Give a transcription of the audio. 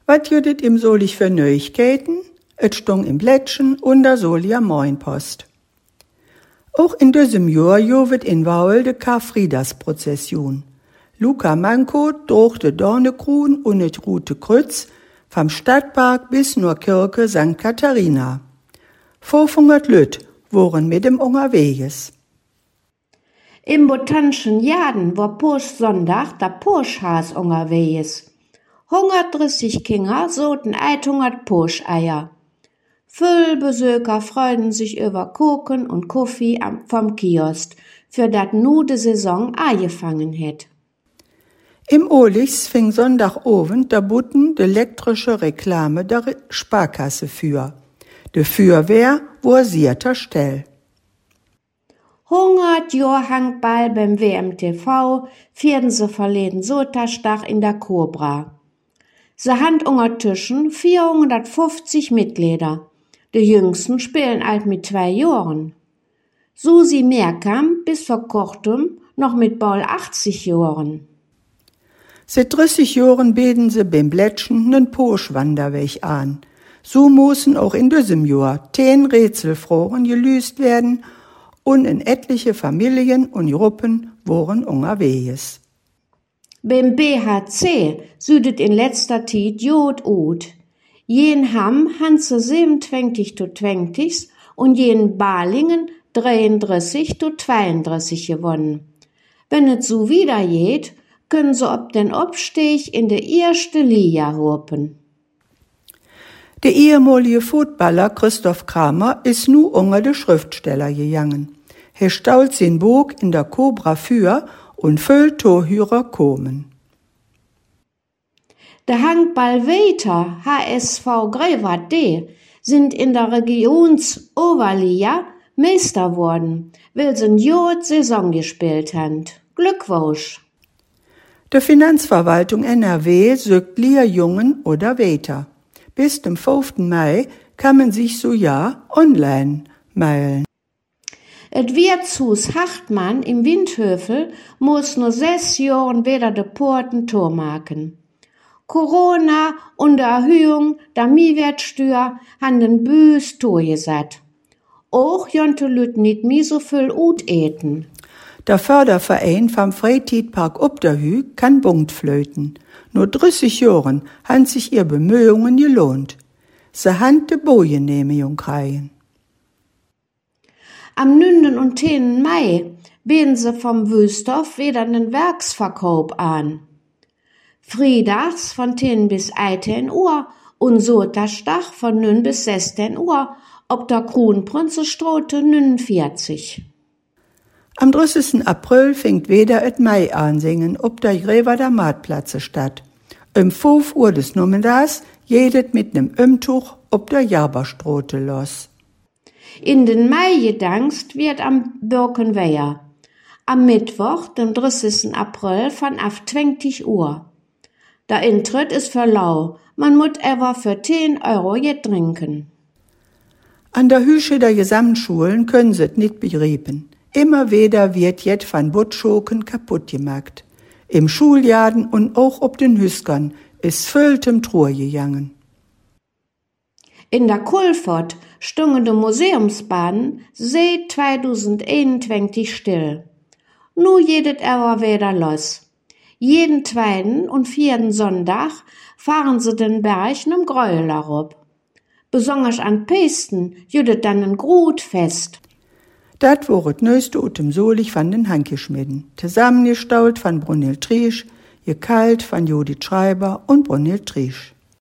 Wat jüdet im solich für Neuigkeiten? Et stung im Blättchen und der Solia Moinpost. Auch in diesem Jahr jovet in Waul de Karfriedas-Prozession. Luca Manko drochte Dornekrun und et Rote Kreuz vom Stadtpark bis nur Kirche St. Katharina. 500 Lüt waren mit dem unterwegs. Im Botanischen Jaden war Posch-Sonntag der Poschhaas unterwegs. 130 Kinder soten 100 Poscheier. Viele Besucher freuten sich über Kuchen und Kaffee vom Kiosk, für dat nu de Saison angefangen het. Im Olichs fing Sonntagabend der Butten de elektrische Reklame der Sparkasse für. De Feuerwehr war sierter Stell. 100 Jahr Handball beim WMTV vierten sie verleden Sonntag in der Cobra. Sie hand unter Tischen 450 Mitglieder. Die Jüngsten spielen alt mit 2 Jahren. Susi Mehrkamp bis vor kurzem noch mit bald 80 Jahren. Seit 30 Jahren beten sie beim Blättchen nen Poschwanderweg an. So müssen auch in diesem Jahr 10 Rätselfragen gelöst werden und in etliche Familien und Gruppen waren unterwegs. Beim BHC südet in letzter Zeit Jod ut. Jen Hamm han ze 27 zu 20 und jen Balingen 33 zu 32 gewonnen. Wenn es so wieder geht, können sie ob den Abstieg in der erste Liga hoffen. Der ehemalige Footballer Christoph Kramer ist nu unter de Schriftsteller gegangen. Er staut sein Buch in der Cobra für und viel Torhürer kommen. Der Handball-Weiter HSV Grevard D. sind in der Regions-Oberliga Meister worden, weil sie eine Saison gespielt haben. Glückwunsch! Die Finanzverwaltung NRW sucht Lehrjungen oder Weiter. Bis dem 5. Mai kann man sich so online melden. Et Wirtshus Hartmann im Windhöfel muss nur 6 Jahren wieder de Porten Tor machen. Corona und der Erhöhung der Mehrwertsteuer han den Büs togeset. Auch jonte Lüt nicht mehr so viel Ut eten. Der Förderverein vom Freizeitpark Obderhü kann Punkt flöten. Nur 30 Jahren han sich ihr Bemühungen gelohnt. Se han de Bojenehmigung kriegen. Am 9. und 10. Mai bieten sie vom Wüsthof wieder einen Werksverkauf an. Freitags von 10 bis 18 Uhr und Sonntag von 9 bis 16 Uhr ob der Kronprinzenstraße 49. Am 30. April fängt wieder et Mai ansingen ob der Grevader Marktplatze statt. 5 Uhr des Nachmittags jedet mit nem Umtuch ob der Jaberstraße los. In den Mai gedankst wird am Birkenweiher. Am Mittwoch, dem 30. April von 20 Uhr. Der Eintritt ist für lau. Man muss aber für 10 Euro trinken. An der Hüsche der Gesamtschulen können sie nicht begreifen. Immer wieder wird jet von Butschoken kaputt gemacht. Im Schuljaden und auch ob den Hüskern ist fülltem Truhe gegangen. In der Kulfort stungen die Museumsbahnen seit 2021 still. Nu jedet aber wieder los. Jeden 2. und 4. Sonntag fahren sie den Berg nem Gräuler rup. Besonders an Pesten judet dann ein Grutfest. Dat woret neueste utem Solich von den Hankeschmieden, zusammengestaut von Brunhild Triesch, gekalt von Judith Schreiber und Brunhild Triesch.